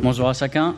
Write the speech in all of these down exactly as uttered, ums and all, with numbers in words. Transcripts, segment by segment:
Bonjour à chacun.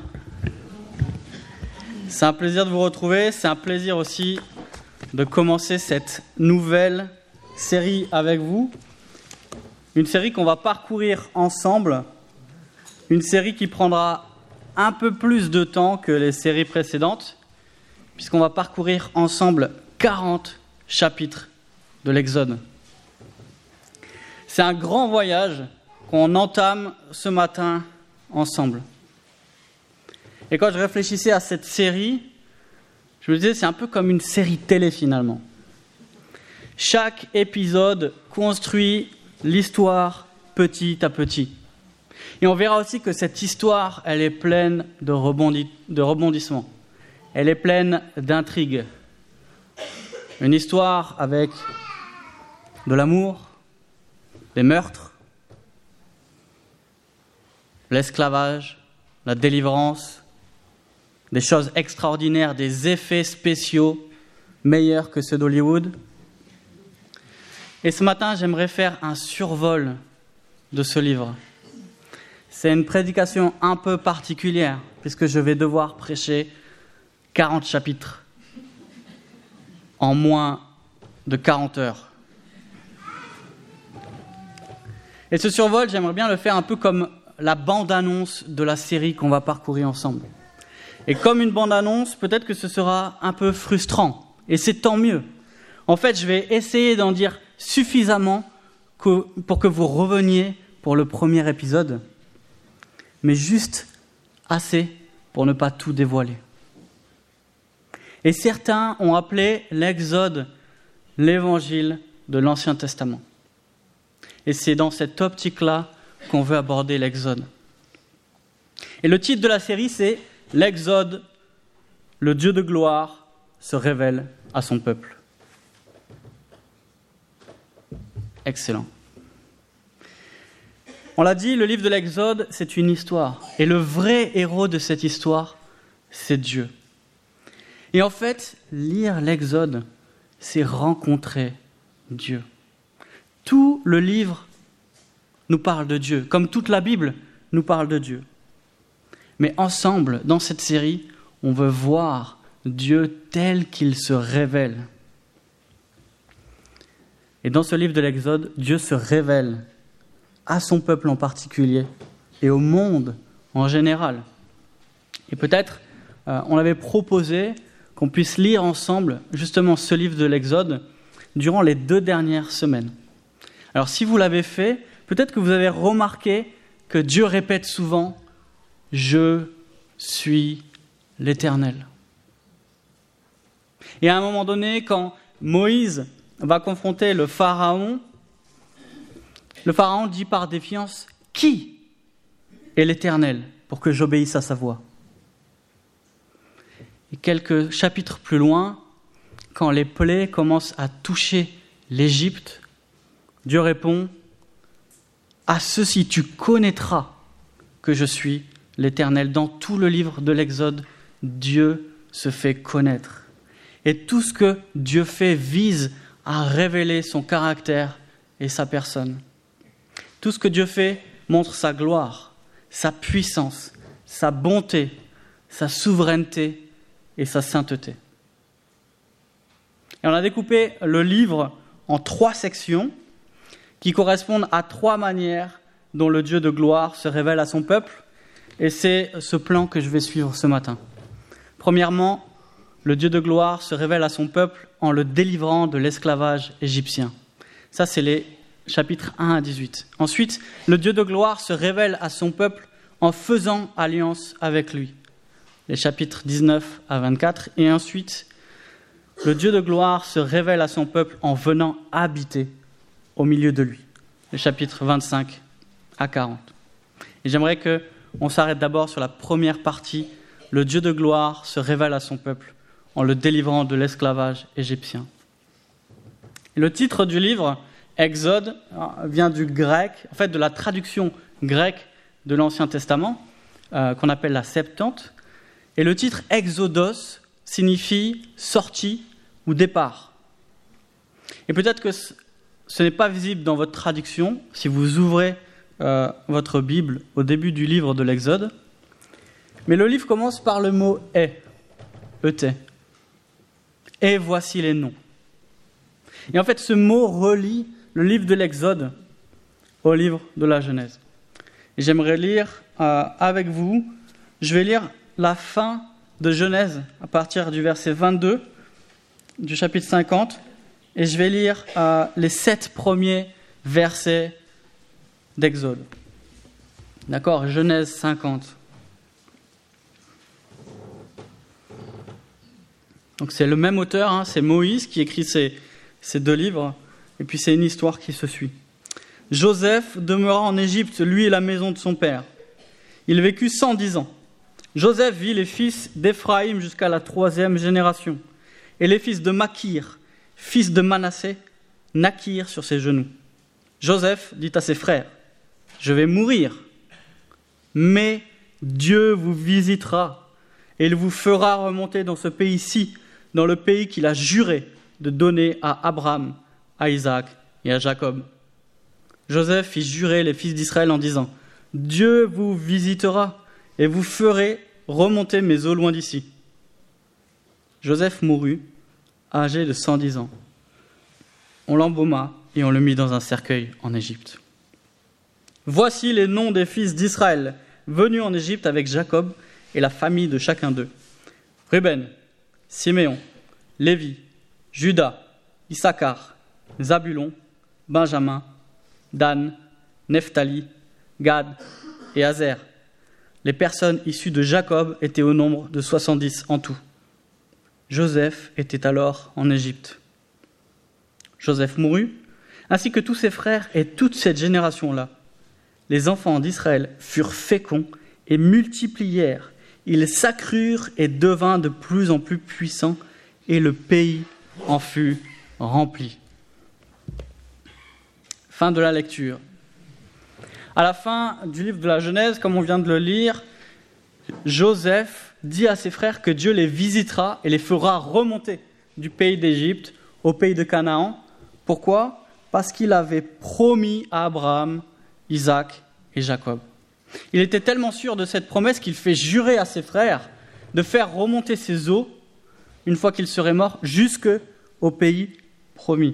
C'est un plaisir de vous retrouver. C'est un plaisir aussi de commencer cette nouvelle série avec vous. Une série qu'on va parcourir ensemble. Une série qui prendra un peu plus de temps que les séries précédentes, puisqu'on va parcourir ensemble quarante chapitres de l'Exode. C'est un grand voyage qu'on entame ce matin ensemble. Et quand je réfléchissais à cette série, je me disais c'est un peu comme une série télé finalement. Chaque épisode construit l'histoire petit à petit. Et on verra aussi que cette histoire, elle est pleine de, rebondi- de rebondissements. Elle est pleine d'intrigues. Une histoire avec de l'amour, des meurtres, l'esclavage, la délivrance, des choses extraordinaires, des effets spéciaux meilleurs que ceux d'Hollywood. Et ce matin, j'aimerais faire un survol de ce livre. C'est une prédication un peu particulière, puisque je vais devoir prêcher quarante chapitres en moins de quarante heures. Et ce survol, j'aimerais bien le faire un peu comme la bande-annonce de la série qu'on va parcourir ensemble. Et comme une bande-annonce, peut-être que ce sera un peu frustrant, et c'est tant mieux. En fait, je vais essayer d'en dire suffisamment que, pour que vous reveniez pour le premier épisode, mais juste assez pour ne pas tout dévoiler. Et certains ont appelé l'Exode l'évangile de l'Ancien Testament. Et c'est dans cette optique-là qu'on veut aborder l'Exode. Et le titre de la série, c'est « L'Exode, le Dieu de gloire, se révèle à son peuple ». Excellent. On l'a dit, le livre de l'Exode, c'est une histoire. Et le vrai héros de cette histoire, c'est Dieu. Et en fait, lire l'Exode, c'est rencontrer Dieu. Tout le livre nous parle de Dieu, comme toute la Bible nous parle de Dieu. Mais ensemble, dans cette série, on veut voir Dieu tel qu'il se révèle. Et dans ce livre de l'Exode, Dieu se révèle à son peuple en particulier et au monde en général. Et peut-être, euh, on avait proposé qu'on puisse lire ensemble justement ce livre de l'Exode durant les deux dernières semaines. Alors si vous l'avez fait, peut-être que vous avez remarqué que Dieu répète souvent « Je suis l'Éternel ». Et à un moment donné, quand Moïse va confronter le Pharaon, le Pharaon dit par défiance « Qui est l'Éternel pour que j'obéisse à sa voix ?» Et quelques chapitres plus loin, quand les plaies commencent à toucher l'Égypte, Dieu répond « À ceci tu connaîtras que je suis l'Éternel. » Dans tout le livre de l'Exode, Dieu se fait connaître. Et tout ce que Dieu fait vise à révéler son caractère et sa personne. Tout ce que Dieu fait montre sa gloire, sa puissance, sa bonté, sa souveraineté et sa sainteté. Et on a découpé le livre en trois sections qui correspondent à trois manières dont le Dieu de gloire se révèle à son peuple. Et c'est ce plan que je vais suivre ce matin. Premièrement, le Dieu de gloire se révèle à son peuple en le délivrant de l'esclavage égyptien. Ça, c'est les chapitres un à dix-huit. Ensuite, le Dieu de gloire se révèle à son peuple en faisant alliance avec lui. Les chapitres dix-neuf à vingt-quatre. Et ensuite, le Dieu de gloire se révèle à son peuple en venant habiter au milieu de lui. Les chapitres vingt-cinq à quarante. Et j'aimerais qu'on s'arrête d'abord sur la première partie. Le Dieu de gloire se révèle à son peuple en le délivrant de l'esclavage égyptien. Et le titre du livre, Exode, vient du grec, en fait de la traduction grecque de l'Ancien Testament, euh, qu'on appelle la Septante. Et le titre Exodos signifie sortie ou départ. Et peut-être que ce n'est pas visible dans votre traduction, si vous ouvrez euh, votre Bible au début du livre de l'Exode. Mais le livre commence par le mot « est », « E-T ». Et voici les noms. Et en fait, ce mot relie le livre de l'Exode au livre de la Genèse. Et j'aimerais lire euh, avec vous, je vais lire la fin de Genèse à partir du verset vingt-deux du chapitre cinquante, et je vais lire euh, les sept premiers versets d'Exode. D'accord, Genèse cinquante. Donc c'est le même auteur, hein, c'est Moïse qui écrit ces, ces deux livres, et puis c'est une histoire qui se suit. Joseph demeura en Égypte, lui et la maison de son père. Il vécut cent dix ans. Joseph vit les fils d'Éphraïm jusqu'à la troisième génération, et les fils de Makir, fils de Manassé, naquirent sur ses genoux. Joseph dit à ses frères, « Je vais mourir, mais Dieu vous visitera, et il vous fera remonter dans ce pays-ci, dans le pays qu'il a juré de donner à Abraham, à Isaac et à Jacob. » Joseph fit jurer les fils d'Israël en disant, « Dieu vous visitera, et vous ferez remonter mes eaux loin d'ici. » Joseph mourut, âgé de cent dix ans. On l'embauma et on le mit dans un cercueil en Égypte. Voici les noms des fils d'Israël, venus en Égypte avec Jacob et la famille de chacun d'eux. Ruben, Siméon, Lévi, Juda, Issachar, Zabulon, Benjamin, Dan, Nephtali, Gad et Azer. Les personnes issues de Jacob étaient au nombre de soixante-dix en tout. Joseph était alors en Égypte. Joseph mourut, ainsi que tous ses frères et toute cette génération-là. Les enfants d'Israël furent féconds et multiplièrent. Ils s'accrurent et devinrent de plus en plus puissants, et le pays en fut rempli. Fin de la lecture. À la fin du livre de la Genèse, comme on vient de le lire, Joseph dit à ses frères que Dieu les visitera et les fera remonter du pays d'Égypte au pays de Canaan. Pourquoi ? Parce qu'il avait promis à Abraham, Isaac et Jacob. Il était tellement sûr de cette promesse qu'il fait jurer à ses frères de faire remonter ses eaux, une fois qu'il serait mort, jusque au pays promis.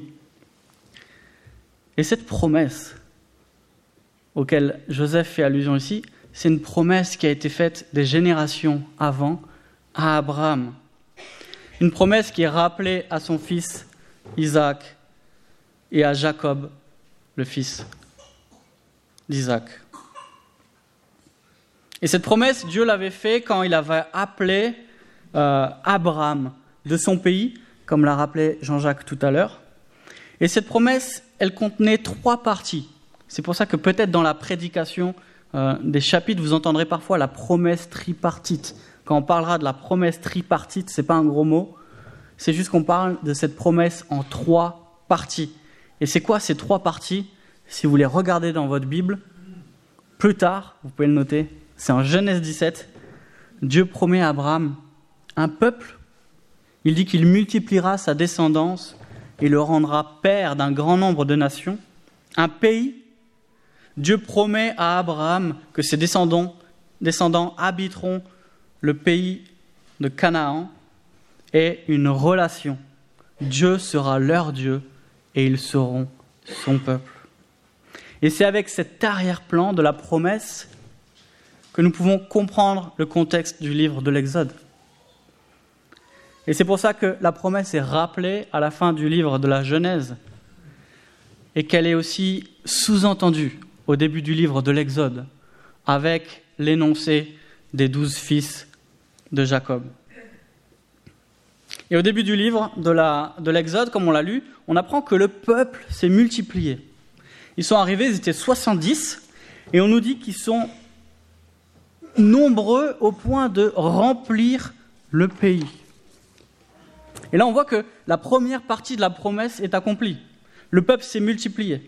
Et cette promesse auquel Joseph fait allusion ici, c'est une promesse qui a été faite des générations avant à Abraham. Une promesse qui est rappelée à son fils Isaac et à Jacob, le fils d'Isaac. Et cette promesse, Dieu l'avait faite quand il avait appelé euh, Abraham de son pays, comme l'a rappelé Jean-Jacques tout à l'heure. Et cette promesse, elle contenait trois parties. C'est pour ça que peut-être dans la prédication euh, des chapitres, vous entendrez parfois la promesse tripartite. Quand on parlera de la promesse tripartite, ce n'est pas un gros mot, c'est juste qu'on parle de cette promesse en trois parties. Et c'est quoi ces trois parties ? Si vous les regardez dans votre Bible, plus tard, vous pouvez le noter, c'est en Genèse dix-sept, Dieu promet à Abraham un peuple. Il dit qu'il multipliera sa descendance et le rendra père d'un grand nombre de nations. Un pays. Dieu promet à Abraham que ses descendants, descendants habiteront le pays de Canaan, et une relation. Dieu sera leur Dieu et ils seront son peuple. Et c'est avec cet arrière-plan de la promesse que nous pouvons comprendre le contexte du livre de l'Exode. Et c'est pour ça que la promesse est rappelée à la fin du livre de la Genèse et qu'elle est aussi sous-entendue au début du livre de l'Exode avec l'énoncé des douze fils de Jacob. Et au début du livre de, la, de l'Exode, comme on l'a lu, on apprend que le peuple s'est multiplié. Ils sont arrivés, ils étaient soixante-dix, et on nous dit qu'ils sont nombreux au point de remplir le pays. Et là, on voit que la première partie de la promesse est accomplie. Le peuple s'est multiplié.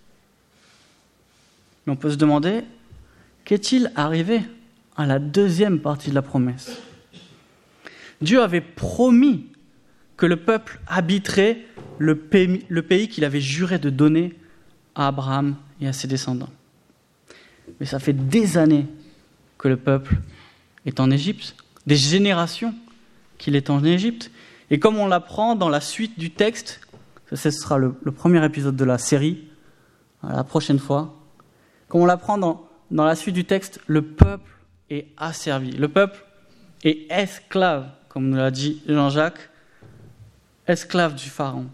Mais on peut se demander, qu'est-il arrivé à la deuxième partie de la promesse ? Dieu avait promis que le peuple habiterait le pays, le pays qu'il avait juré de donner à Abraham et à ses descendants. Mais ça fait des années que le peuple est en Égypte, des générations qu'il est en Égypte. Et comme on l'apprend dans la suite du texte, ce sera le, le premier épisode de la série, la prochaine fois, comme on l'apprend dans, dans la suite du texte, le peuple est asservi. Le peuple est esclave, comme nous l'a dit Jean-Jacques, esclave du Pharaon.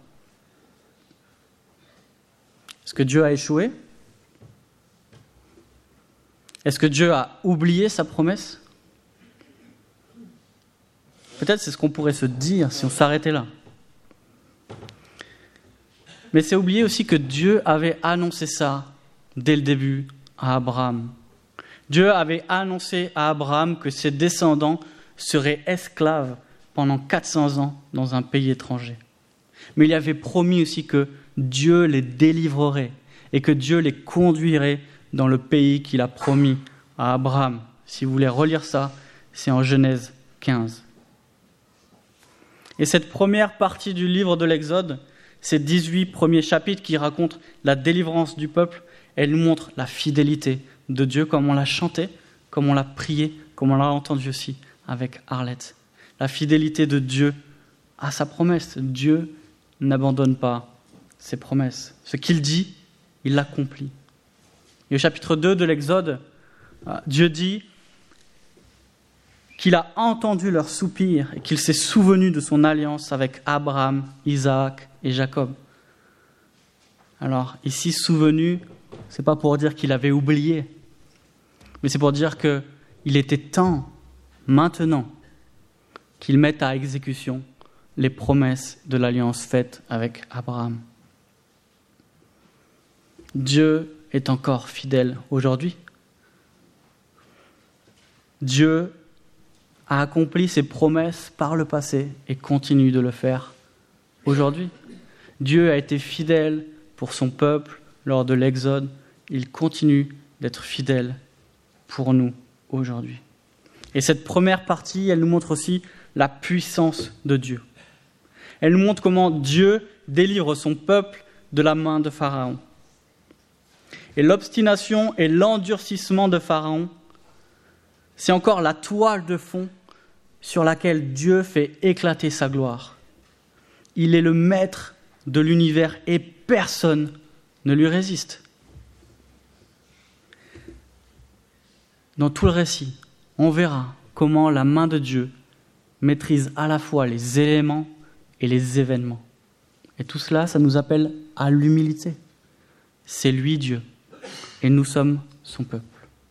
Est-ce que Dieu a échoué ? Est-ce que Dieu a oublié sa promesse ? Peut-être c'est ce qu'on pourrait se dire si on s'arrêtait là. Mais c'est oublier aussi que Dieu avait annoncé ça dès le début à Abraham. Dieu avait annoncé à Abraham que ses descendants seraient esclaves pendant quatre cents ans dans un pays étranger. Mais il avait promis aussi que Dieu les délivrerait et que Dieu les conduirait dans le pays qu'il a promis à Abraham. Si vous voulez relire ça, c'est en Genèse quinze. Et cette première partie du livre de l'Exode, ces dix-huit premiers chapitres qui racontent la délivrance du peuple, elle nous montre la fidélité de Dieu, comme on l'a chanté, comme on l'a prié, comme on l'a entendu aussi avec Arlette. La fidélité de Dieu à sa promesse. Dieu n'abandonne pas ses promesses. Ce qu'il dit, il l'accomplit. Et au chapitre deux de l'Exode, Dieu dit qu'il a entendu leur soupir et qu'il s'est souvenu de son alliance avec Abraham, Isaac et Jacob. Alors ici, souvenu, c'est pas pour dire qu'il avait oublié, mais c'est pour dire qu'il était temps, maintenant, qu'il mette à exécution les promesses de l'alliance faite avec Abraham. Dieu est encore fidèle aujourd'hui. Dieu a accompli ses promesses par le passé et continue de le faire aujourd'hui. Dieu a été fidèle pour son peuple lors de l'Exode. Il continue d'être fidèle pour nous aujourd'hui. Et cette première partie, elle nous montre aussi la puissance de Dieu. Elle nous montre comment Dieu délivre son peuple de la main de Pharaon. Et l'obstination et l'endurcissement de Pharaon, c'est encore la toile de fond sur laquelle Dieu fait éclater sa gloire. Il est le maître de l'univers et personne ne lui résiste. Dans tout le récit, on verra comment la main de Dieu maîtrise à la fois les éléments et les événements. Et tout cela, ça nous appelle à l'humilité. C'est lui Dieu, et nous sommes son peuple.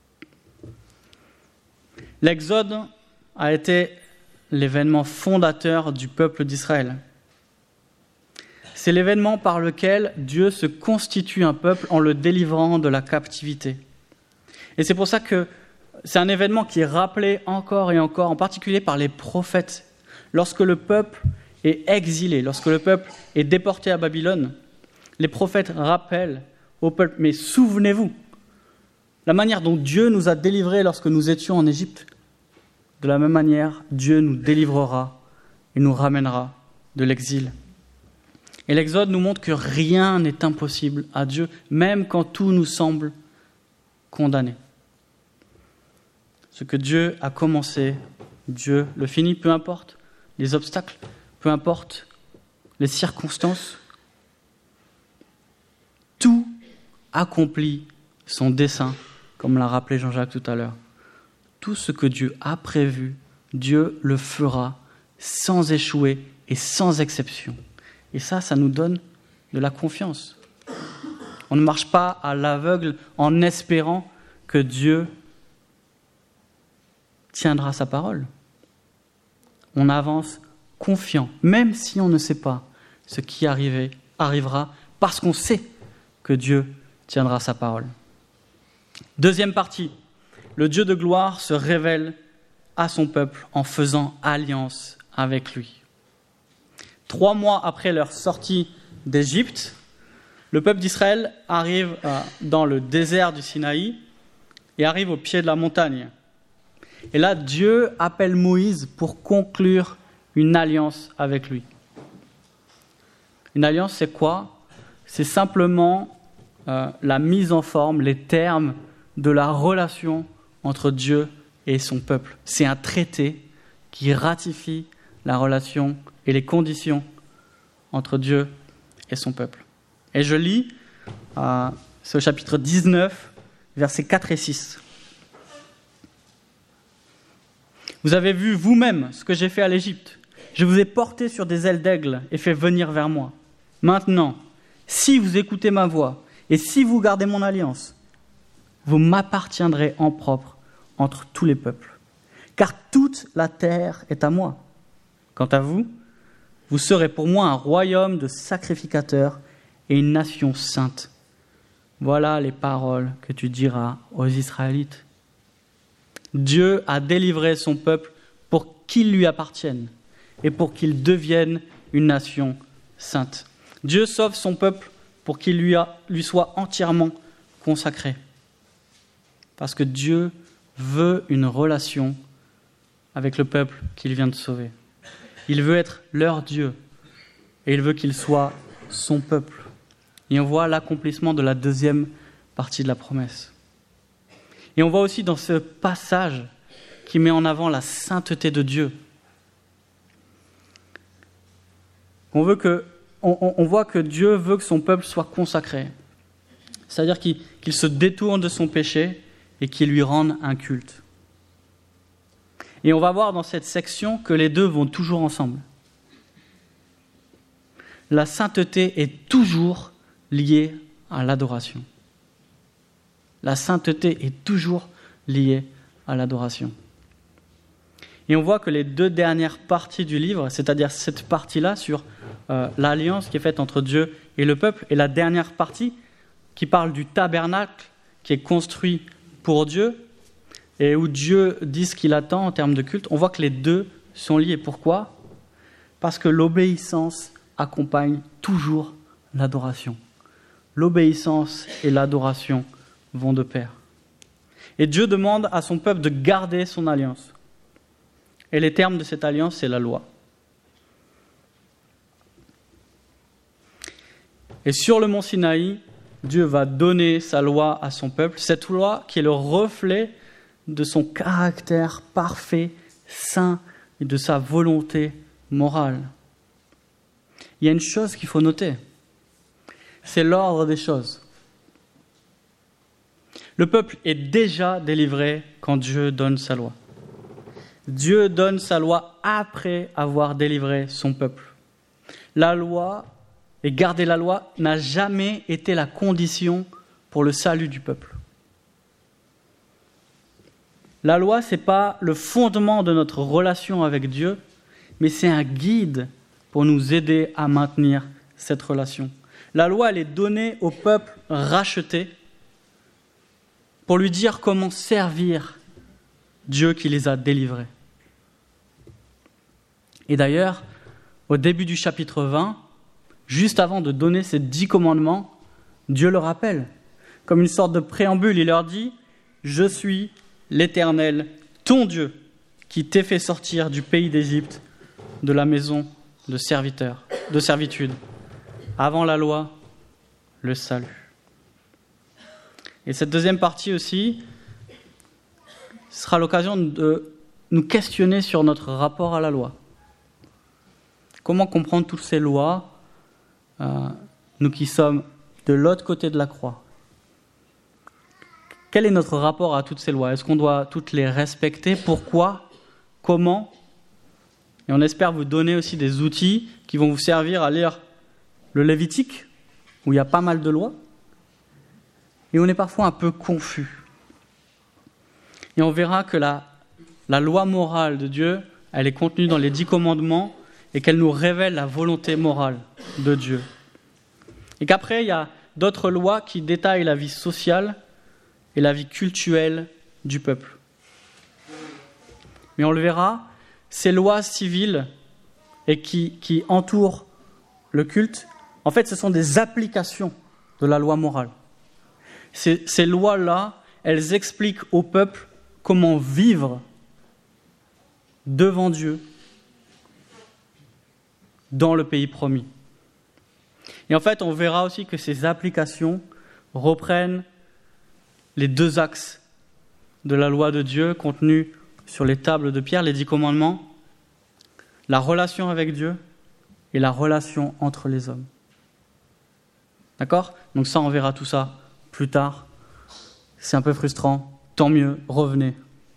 L'Exode a été l'événement fondateur du peuple d'Israël. C'est l'événement par lequel Dieu se constitue un peuple en le délivrant de la captivité. Et c'est pour ça que c'est un événement qui est rappelé encore et encore, en particulier par les prophètes. Lorsque le peuple est exilé, lorsque le peuple est déporté à Babylone, les prophètes rappellent au peuple, mais souvenez-vous, la manière dont Dieu nous a délivrés lorsque nous étions en Égypte, de la même manière, Dieu nous délivrera et nous ramènera de l'exil. Et l'Exode nous montre que rien n'est impossible à Dieu, même quand tout nous semble condamné. Ce que Dieu a commencé, Dieu le finit, peu importe les obstacles, peu importe les circonstances. Tout accomplit son dessein, comme l'a rappelé Jean-Jacques tout à l'heure. Tout ce que Dieu a prévu, Dieu le fera sans échouer et sans exception. Et ça, ça nous donne de la confiance. On ne marche pas à l'aveugle en espérant que Dieu tiendra sa parole. On avance confiant, même si on ne sait pas ce qui arriver, arrivera, parce qu'on sait que Dieu tiendra sa parole. Deuxième partie, le Dieu de gloire se révèle à son peuple en faisant alliance avec lui. Trois mois après leur sortie d'Égypte, le peuple d'Israël arrive dans le désert du Sinaï et arrive au pied de la montagne. Et là, Dieu appelle Moïse pour conclure une alliance avec lui. Une alliance, c'est quoi ? C'est simplement euh, la mise en forme, les termes de la relation entre Dieu et son peuple. C'est un traité qui ratifie la relation et les conditions entre Dieu et son peuple. Et je lis, euh, c'est au chapitre dix-neuf, versets quatre et six. Vous avez vu vous-même ce que j'ai fait à l'Égypte. Je vous ai porté sur des ailes d'aigle et fait venir vers moi. Maintenant, si vous écoutez ma voix et si vous gardez mon alliance, vous m'appartiendrez en propre entre tous les peuples. Car toute la terre est à moi. Quant à vous, vous serez pour moi un royaume de sacrificateurs et une nation sainte. Voilà les paroles que tu diras aux Israélites. Dieu a délivré son peuple pour qu'il lui appartienne et pour qu'il devienne une nation sainte. Dieu sauve son peuple pour qu'il lui, a, lui soit entièrement consacré. Parce que Dieu veut une relation avec le peuple qu'il vient de sauver. Il veut être leur Dieu et il veut qu'il soit son peuple. Et on voit l'accomplissement de la deuxième partie de la promesse. Et on voit aussi dans ce passage qui met en avant la sainteté de Dieu. On, veut que, on, on voit que Dieu veut que son peuple soit consacré. C'est-à-dire qu'il, qu'il se détourne de son péché et qu'il lui rende un culte. Et on va voir dans cette section que les deux vont toujours ensemble. La sainteté est toujours liée à l'adoration. La sainteté est toujours liée à l'adoration. Et on voit que les deux dernières parties du livre, c'est-à-dire cette partie-là sur euh, l'alliance qui est faite entre Dieu et le peuple, et la dernière partie qui parle du tabernacle qui est construit pour Dieu, et où Dieu dit ce qu'il attend en termes de culte, on voit que les deux sont liés. Pourquoi ? Parce que l'obéissance accompagne toujours l'adoration. L'obéissance et l'adoration vont de pair. Et Dieu demande à son peuple de garder son alliance. Et les termes de cette alliance, c'est la loi. Et sur le mont Sinaï, Dieu va donner sa loi à son peuple, cette loi qui est le reflet de son caractère parfait, saint et de sa volonté morale. Il y a une chose qu'il faut noter, c'est l'ordre des choses. Le peuple est déjà délivré quand Dieu donne sa loi. Dieu donne sa loi après avoir délivré son peuple. La loi, et garder la loi, n'a jamais été la condition pour le salut du peuple. La loi, ce n'est pas le fondement de notre relation avec Dieu, mais c'est un guide pour nous aider à maintenir cette relation. La loi, elle est donnée au peuple racheté pour lui dire comment servir Dieu qui les a délivrés. Et d'ailleurs, au début du chapitre vingt, juste avant de donner ces dix commandements, Dieu le rappelle. Comme une sorte de préambule, il leur dit « Je suis l'Éternel, ton Dieu, qui t'ai fait sortir du pays d'Égypte, de la maison de serviteur, de servitude. Avant la loi, le salut. » Et cette deuxième partie aussi sera l'occasion de nous questionner sur notre rapport à la loi. Comment comprendre toutes ces lois, euh, nous qui sommes de l'autre côté de la croix? Quel est notre rapport à toutes ces lois? Est-ce qu'on doit toutes les respecter? Pourquoi? Comment? Et on espère vous donner aussi des outils qui vont vous servir à lire le Lévitique, où il y a pas mal de lois, et on est parfois un peu confus. Et on verra que la, la loi morale de Dieu, elle est contenue dans les dix commandements, et qu'elle nous révèle la volonté morale de Dieu. Et qu'après, il y a d'autres lois qui détaillent la vie sociale et la vie cultuelle du peuple. Mais on le verra, ces lois civiles et qui, qui entourent le culte, en fait, ce sont des applications de la loi morale. Ces, ces lois-là, elles expliquent au peuple comment vivre devant Dieu dans le pays promis. Et en fait, on verra aussi que ces applications reprennent les deux axes de la loi de Dieu contenus sur les tables de pierre, les dix commandements, la relation avec Dieu et la relation entre les hommes. D'accord ? Donc ça, on verra tout ça plus tard. C'est un peu frustrant. Tant mieux, revenez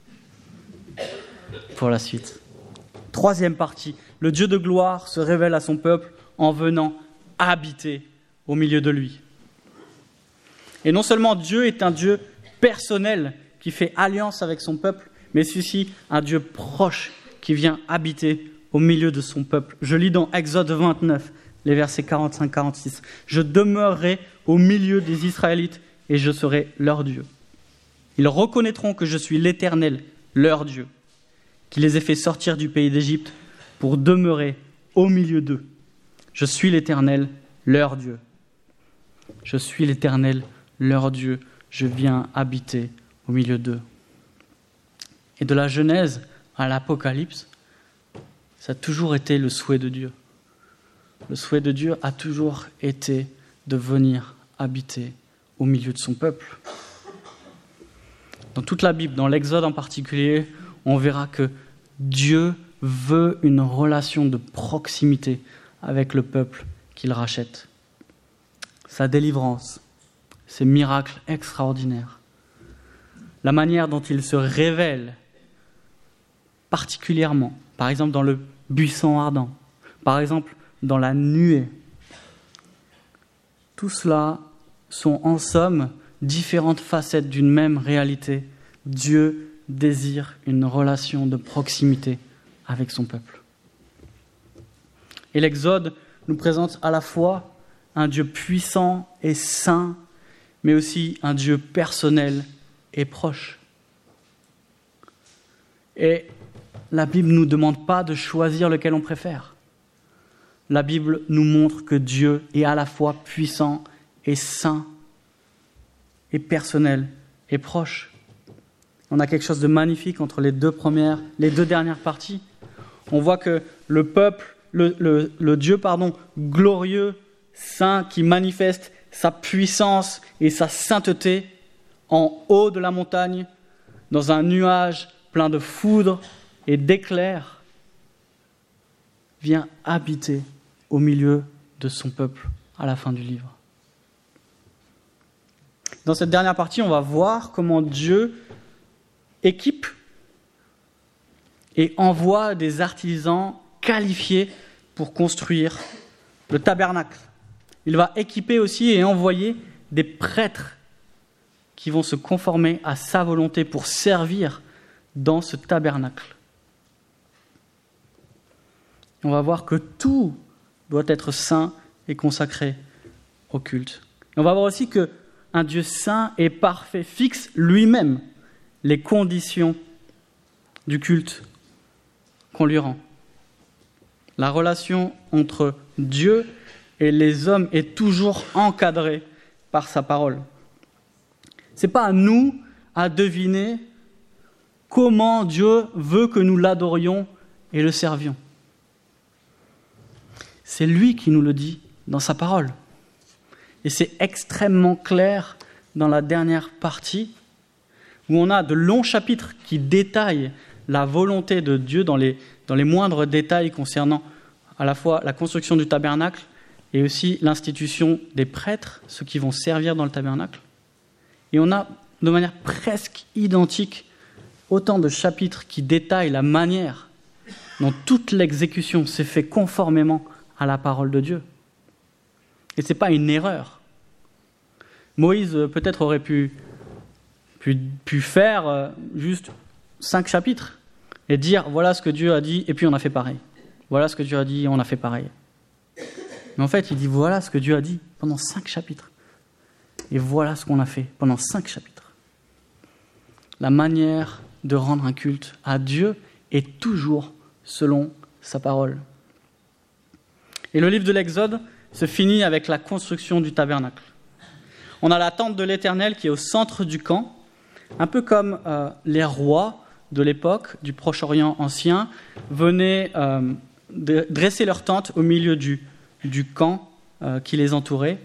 pour la suite. Troisième partie. Le Dieu de gloire se révèle à son peuple en venant habiter au milieu de lui. Et non seulement Dieu est un Dieu personnel qui fait alliance avec son peuple, mais c'est aussi un Dieu proche qui vient habiter au milieu de son peuple. Je lis dans Exode vingt-neuf, les versets quarante-cinq à quarante-six. « Je demeurerai au milieu des Israélites et je serai leur Dieu. Ils reconnaîtront que je suis l'Éternel, leur Dieu, qui les ai fait sortir du pays d'Égypte pour demeurer au milieu d'eux. Je suis l'Éternel, leur Dieu. Je suis l'Éternel, leur Dieu. Je viens habiter au milieu d'eux. » Et de la Genèse à l'Apocalypse, ça a toujours été le souhait de Dieu. Le souhait de Dieu a toujours été de venir habiter au milieu de son peuple. Dans toute la Bible, dans l'Exode en particulier, on verra que Dieu veut une relation de proximité avec le peuple qu'il rachète. Sa délivrance, ses miracles extraordinaires, la manière dont il se révèle particulièrement, par exemple dans le buisson ardent, par exemple dans la nuée. Tout cela sont en somme différentes facettes d'une même réalité. Dieu désire une relation de proximité avec son peuple. Et l'Exode nous présente à la fois un Dieu puissant et saint, mais aussi un Dieu personnel et proche. Et la Bible ne nous demande pas de choisir lequel on préfère. La Bible nous montre que Dieu est à la fois puissant et saint, et personnel et proche. On a quelque chose de magnifique entre les deux premières, les deux dernières parties. On voit que le peuple, le, le, le Dieu, pardon, glorieux, saint, qui manifeste sa puissance et sa sainteté en haut de la montagne, dans un nuage plein de foudre et d'éclairs, vient habiter au milieu de son peuple à la fin du livre. Dans cette dernière partie, on va voir comment Dieu équipe et envoie des artisans qualifiés pour construire le tabernacle. Il va équiper aussi et envoyer des prêtres qui vont se conformer à sa volonté pour servir dans ce tabernacle. On va voir que tout doit être saint et consacré au culte. Et on va voir aussi qu'un Dieu saint et parfait fixe lui-même les conditions du culte qu'on lui rend. La relation entre Dieu et les hommes est toujours encadrée par sa parole. Ce n'est pas à nous à deviner comment Dieu veut que nous l'adorions et le servions. C'est lui qui nous le dit dans sa parole. Et c'est extrêmement clair dans la dernière partie, où on a de longs chapitres qui détaillent la volonté de Dieu dans les, dans les moindres détails concernant à la fois la construction du tabernacle et aussi l'institution des prêtres, ceux qui vont servir dans le tabernacle. Et on a de manière presque identique autant de chapitres qui détaillent la manière dont toute l'exécution s'est faite conformément à la parole de Dieu. Et ce n'est pas une erreur. Moïse peut-être aurait pu, pu, pu faire juste cinq chapitres et dire voilà ce que Dieu a dit et puis on a fait pareil. Voilà ce que Dieu a dit et on a fait pareil. Mais en fait, il dit voilà ce que Dieu a dit pendant cinq chapitres. Et voilà ce qu'on a fait pendant cinq chapitres. La manière de rendre un culte à Dieu est toujours selon sa parole. Et le livre de l'Exode se finit avec la construction du tabernacle. On a la tente de l'Éternel qui est au centre du camp, un peu comme euh, les rois de l'époque, du Proche-Orient ancien, venaient euh, de dresser leur tente au milieu du, du camp euh, qui les entourait,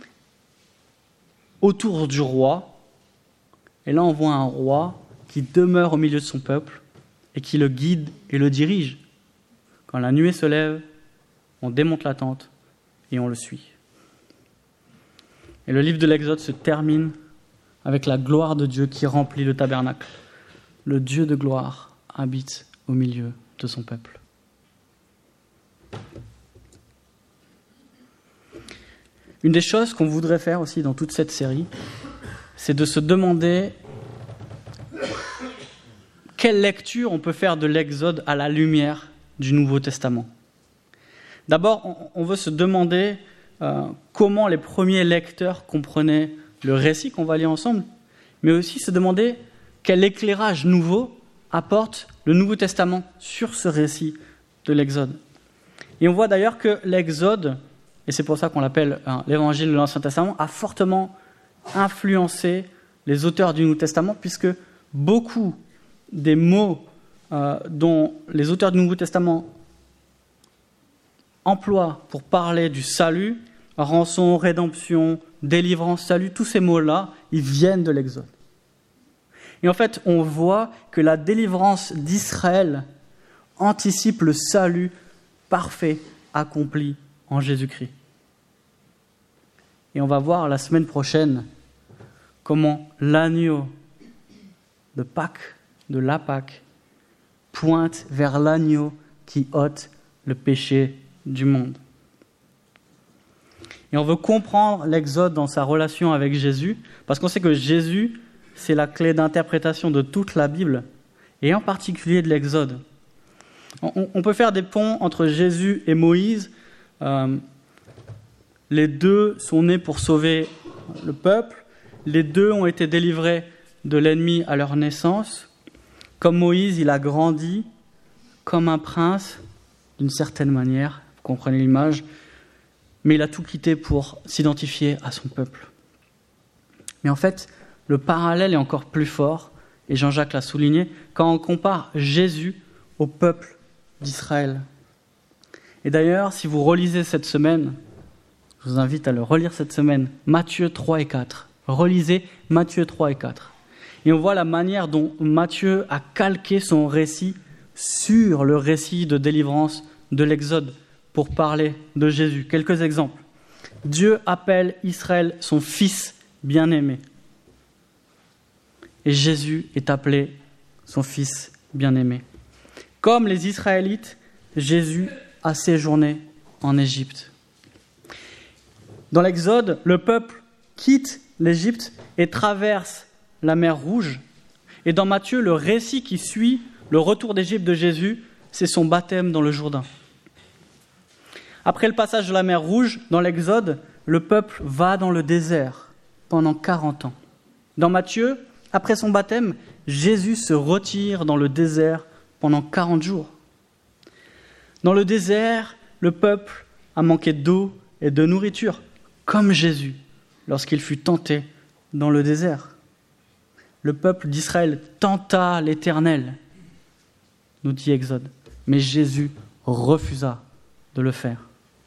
autour du roi. Et là, on voit un roi qui demeure au milieu de son peuple, et qui le guide et le dirige. Quand la nuée se lève, on démonte la tente et on le suit. Et le livre de l'Exode se termine avec la gloire de Dieu qui remplit le tabernacle. Le Dieu de gloire habite au milieu de son peuple. Une des choses qu'on voudrait faire aussi dans toute cette série, c'est de se demander quelle lecture on peut faire de l'Exode à la lumière du Nouveau Testament. D'abord, on veut se demander euh, comment les premiers lecteurs comprenaient le récit qu'on va lire ensemble, mais aussi se demander quel éclairage nouveau apporte le Nouveau Testament sur ce récit de l'Exode. Et on voit d'ailleurs que l'Exode, et c'est pour ça qu'on l'appelle hein, l'Évangile de l'Ancien Testament, a fortement influencé les auteurs du Nouveau Testament, puisque beaucoup des mots euh, dont les auteurs du Nouveau Testament emploient pour parler du salut, rançon, rédemption, délivrance, salut, tous ces mots-là, ils viennent de l'Exode. Et en fait, on voit que la délivrance d'Israël anticipe le salut parfait accompli en Jésus-Christ. Et on va voir la semaine prochaine comment l'agneau de Pâques, de la Pâque, pointe vers l'agneau qui ôte le péché du monde. Et on veut comprendre l'Exode dans sa relation avec Jésus, parce qu'on sait que Jésus, c'est la clé d'interprétation de toute la Bible, et en particulier de l'Exode. On, on peut faire des ponts entre Jésus et Moïse. Euh, les deux sont nés pour sauver le peuple. Les deux ont été délivrés de l'ennemi à leur naissance. Comme Moïse, il a grandi comme un prince, d'une certaine manière, vous comprenez l'image, mais il a tout quitté pour s'identifier à son peuple. Mais en fait, le parallèle est encore plus fort, et Jean-Jacques l'a souligné, quand on compare Jésus au peuple d'Israël. Et d'ailleurs, si vous relisez cette semaine, je vous invite à le relire cette semaine, Matthieu trois et quatre. Relisez Matthieu trois et quatre. Et on voit la manière dont Matthieu a calqué son récit sur le récit de délivrance de l'Exode pour parler de Jésus. Quelques exemples. Dieu appelle Israël son fils bien-aimé. Et Jésus est appelé son fils bien-aimé. Comme les Israélites, Jésus a séjourné en Égypte. Dans l'Exode, le peuple quitte l'Égypte et traverse la mer Rouge. Et dans Matthieu, le récit qui suit le retour d'Égypte de Jésus, c'est son baptême dans le Jourdain. Après le passage de la mer Rouge, dans l'Exode, le peuple va dans le désert pendant quarante ans. Dans Matthieu, après son baptême, Jésus se retire dans le désert pendant quarante jours. Dans le désert, le peuple a manqué d'eau et de nourriture, comme Jésus, lorsqu'il fut tenté dans le désert. Le peuple d'Israël tenta l'Éternel, nous dit Exode, mais Jésus refusa de le faire.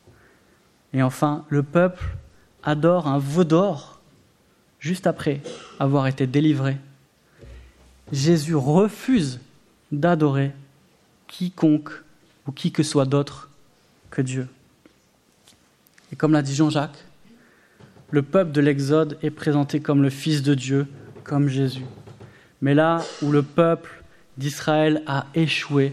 Et enfin, le peuple adore un veau d'or juste après avoir été délivré. Jésus refuse d'adorer quiconque ou qui que soit d'autre que Dieu. Et comme l'a dit Jean-Jacques, le peuple de l'Exode est présenté comme le Fils de Dieu, comme Jésus. Mais là où le peuple d'Israël a échoué,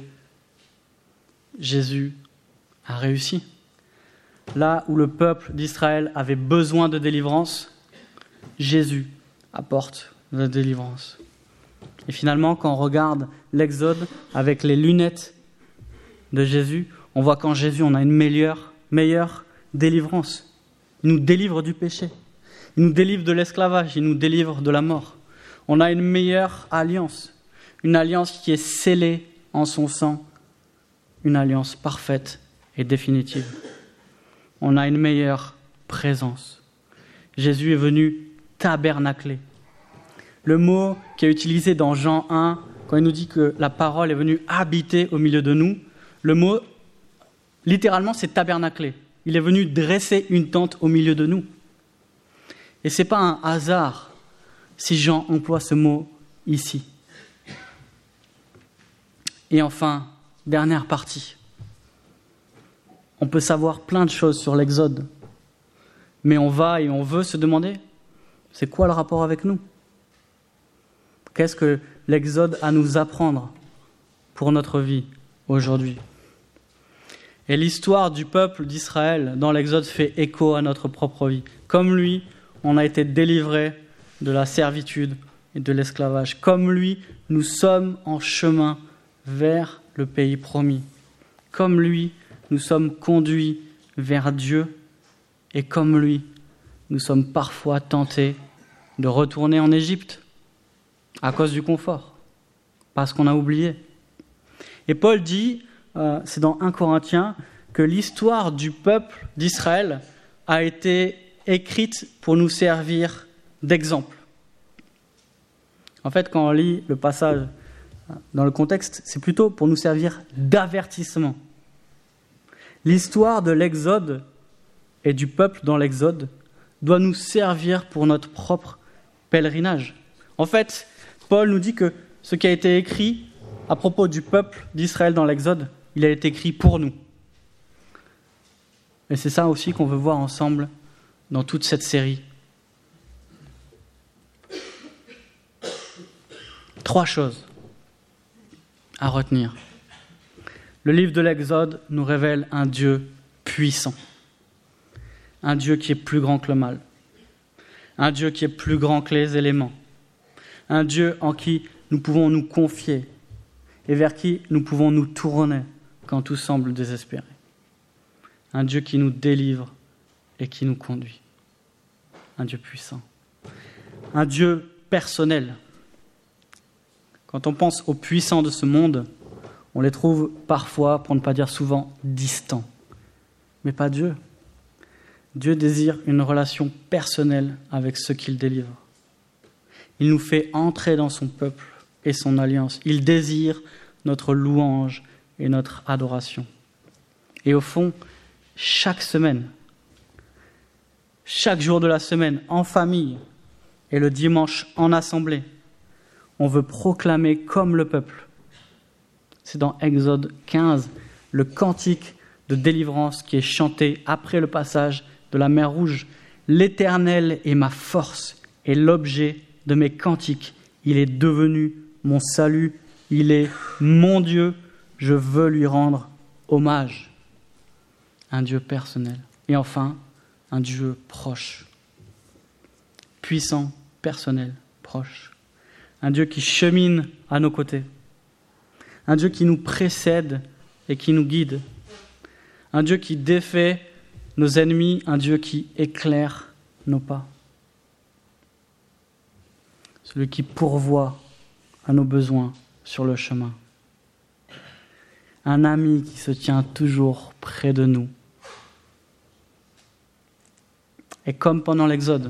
Jésus a réussi. Là où le peuple d'Israël avait besoin de délivrance, Jésus apporte la délivrance. Et finalement, quand on regarde l'Exode avec les lunettes de Jésus, on voit qu'en Jésus, on a une meilleure, meilleure délivrance. Il nous délivre du péché. Il nous délivre de l'esclavage. Il nous délivre de la mort. On a une meilleure alliance. Une alliance qui est scellée en son sang. Une alliance parfaite et définitive. On a une meilleure présence. Jésus est venu tabernacler. Le mot qui est utilisé dans Jean un, quand il nous dit que la parole est venue habiter au milieu de nous, le mot, littéralement, c'est tabernacler. Il est venu dresser une tente au milieu de nous. Et ce n'est pas un hasard si Jean emploie ce mot ici. Et enfin, dernière partie. On peut savoir plein de choses sur l'Exode, mais on va et on veut se demander, c'est quoi le rapport avec nous ? Qu'est-ce que l'Exode a à nous apprendre pour notre vie aujourd'hui ? Et l'histoire du peuple d'Israël dans l'Exode fait écho à notre propre vie. Comme lui, on a été délivrés de la servitude et de l'esclavage. Comme lui, nous sommes en chemin vers le pays promis. Comme lui, nous sommes conduits vers Dieu. Et comme lui, nous sommes parfois tentés de retourner en Égypte à cause du confort, parce qu'on a oublié. Et Paul dit, euh, c'est dans un Corinthiens, que l'histoire du peuple d'Israël a été écrite pour nous servir d'exemple. En fait, quand on lit le passage dans le contexte, c'est plutôt pour nous servir d'avertissement. L'histoire de l'Exode et du peuple dans l'Exode doit nous servir pour notre propre pèlerinage. En fait, Paul nous dit que ce qui a été écrit à propos du peuple d'Israël dans l'Exode, il a été écrit pour nous. Et c'est ça aussi qu'on veut voir ensemble dans toute cette série. Trois choses à retenir. Le livre de l'Exode nous révèle un Dieu puissant. Un Dieu qui est plus grand que le mal. Un Dieu qui est plus grand que les éléments. Un Dieu en qui nous pouvons nous confier et vers qui nous pouvons nous tourner quand tout semble désespéré. Un Dieu qui nous délivre et qui nous conduit. Un Dieu puissant. Un Dieu personnel. Quand on pense aux puissants de ce monde, on les trouve parfois, pour ne pas dire souvent, distants. Mais pas Dieu. Dieu désire une relation personnelle avec ceux qu'il délivre. Il nous fait entrer dans son peuple et son alliance. Il désire notre louange et notre adoration. Et au fond, chaque semaine, chaque jour de la semaine, en famille et le dimanche en assemblée, on veut proclamer comme le peuple. C'est dans Exode quinze, le cantique de délivrance qui est chanté après le passage de la mer Rouge. L'Éternel est ma force et l'objet de mes cantiques. Il est devenu mon salut. Il est mon Dieu. Je veux lui rendre hommage. Un Dieu personnel. Et enfin, un Dieu proche. Puissant, personnel, proche. Un Dieu qui chemine à nos côtés. Un Dieu qui nous précède et qui nous guide. Un Dieu qui défait nos ennemis. Un Dieu qui éclaire nos pas. Celui qui pourvoit à nos besoins sur le chemin. Un ami qui se tient toujours près de nous. Et comme pendant l'Exode,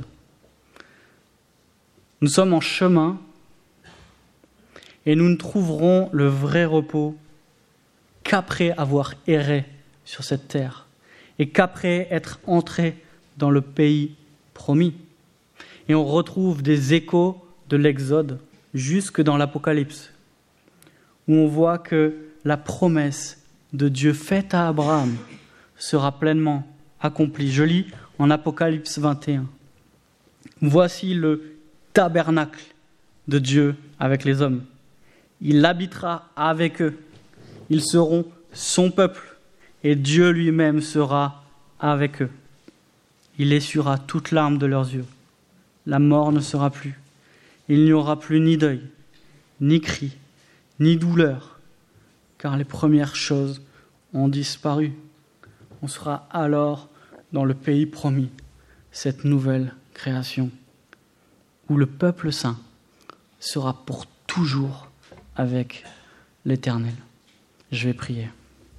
nous sommes en chemin et nous ne trouverons le vrai repos qu'après avoir erré sur cette terre et qu'après être entrés dans le pays promis. Et on retrouve des échos de l'Exode jusque dans l'Apocalypse, où on voit que la promesse de Dieu faite à Abraham sera pleinement accomplie. Je lis en Apocalypse vingt et un. Voici le tabernacle de Dieu avec les hommes. Il habitera avec eux. Ils seront son peuple et Dieu lui-même sera avec eux. Il essuiera toute larme de leurs yeux. La mort ne sera plus. Il n'y aura plus ni deuil, ni cri, ni douleur, car les premières choses ont disparu. On sera alors dans le pays promis, cette nouvelle création, où le peuple saint sera pour toujours avec l'Éternel. Je vais prier.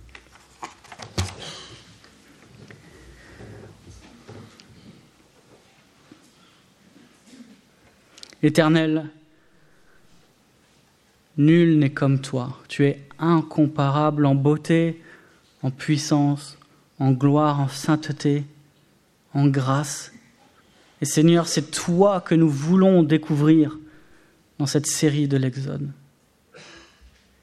Éternel, nul n'est comme toi. Tu es incomparable en beauté, en puissance, en gloire, en sainteté, en grâce. Et Seigneur, c'est toi que nous voulons découvrir dans cette série de l'Exode.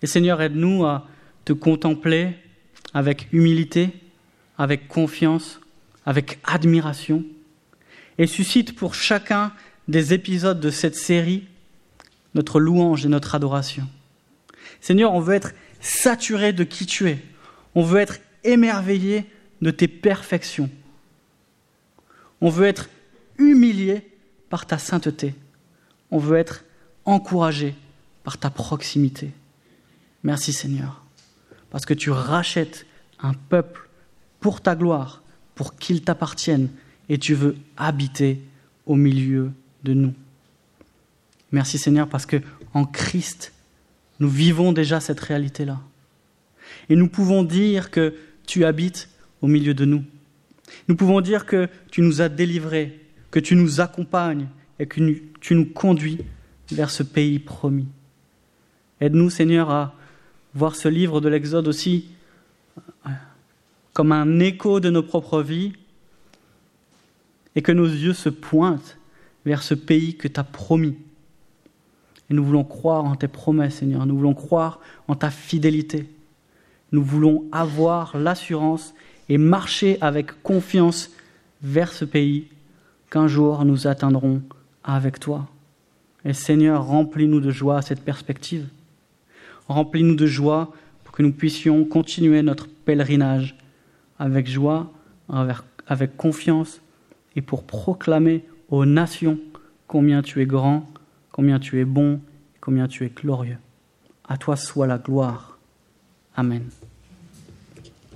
Et Seigneur, aide-nous à te contempler avec humilité, avec confiance, avec admiration. Et suscite pour chacun des épisodes de cette série notre louange et notre adoration. Seigneur, on veut être saturé de qui tu es. On veut être émerveillé de tes perfections. On veut être humilié par ta sainteté. On veut être encouragé par ta proximité. Merci Seigneur, parce que tu rachètes un peuple pour ta gloire, pour qu'il t'appartienne, et tu veux habiter au milieu de nous. Merci Seigneur, parce que en Christ, nous vivons déjà cette réalité-là. Et nous pouvons dire que tu habites au milieu de nous. Nous pouvons dire que tu nous as délivrés, que tu nous accompagnes et que tu nous conduis vers ce pays promis. Aide-nous, Seigneur, à voir ce livre de l'Exode aussi comme un écho de nos propres vies et que nos yeux se pointent vers ce pays que tu as promis. Et nous voulons croire en tes promesses, Seigneur. Nous voulons croire en ta fidélité. Nous voulons avoir l'assurance et marcher avec confiance vers ce pays qu'un jour nous atteindrons avec toi. Et Seigneur, remplis-nous de joie à cette perspective. Remplis-nous de joie pour que nous puissions continuer notre pèlerinage avec joie, avec, avec confiance et pour proclamer aux nations combien tu es grand, combien tu es bon, combien tu es glorieux. À toi soit la gloire. Amen.